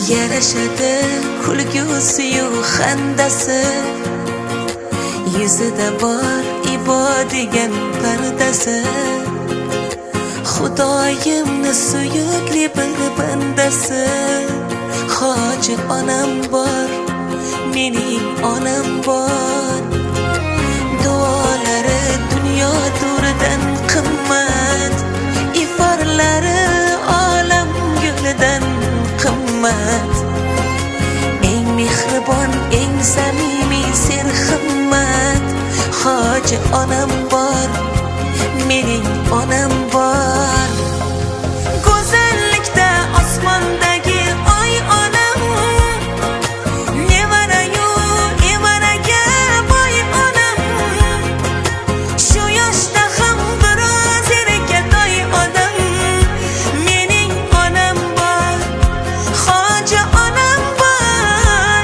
yarashadi kulgusi-yu xandasi, yuzida bor ibo degan pardasi. Xudoyimni suyukli bir bandasi, hoji onam bor, mening onam bor. Duolari dunyo to'ridan qimmat, iforlari olam gulidan qimmat. Eng mehribon, eng samimiy serhimmat, hoji onam bor, mening onam bor. Go'zallikda osmondagi oy onam, nevarayu evaraga boy onam. Shu yoshda ham biroz erkatoy odam, mening onam bor, hoji onam bor.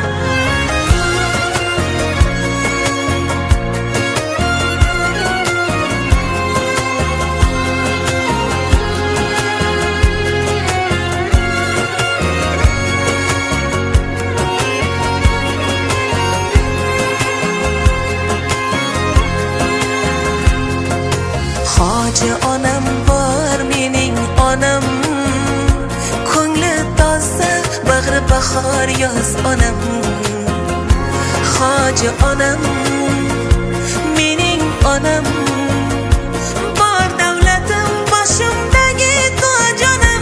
Hoji onam bor, mening onam. Ko'ngli toza, bag'ri bahor yoz onam. Hoji onam, mening onam. Bor davlatim boshimdagi toj onam.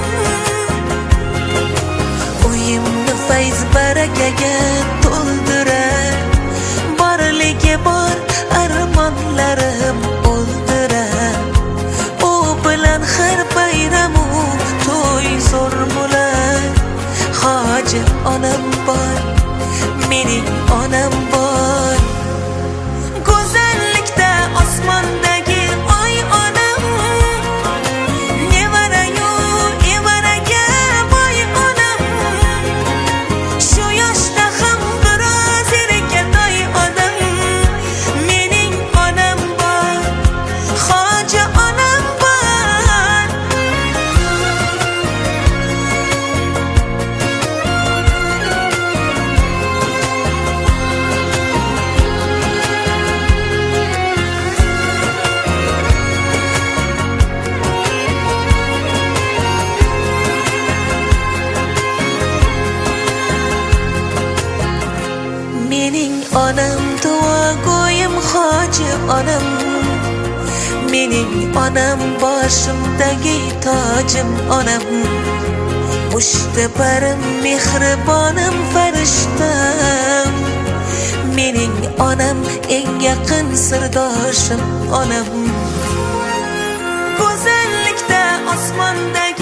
Uyimni fayz barakaga to'ldirar, borligi bor armonlarim o'ldirar. Har bayramu to'y zo'r bo'lar, hoji onam bor, mening onam bor. Go'zallikda osmondagi oy onam, nevarayu evaraga boy onam. Shu yoshda ham biroz erkatoy odam, mening onam bor, hoji onam bor. Mening onam duogo'yim hoji onam, mening onam boshimdagi tojim onam. Mushtabarim mehribonim farishtam, mening onam eng yaqin sirdoshim onam. Go'zallikda osmondagi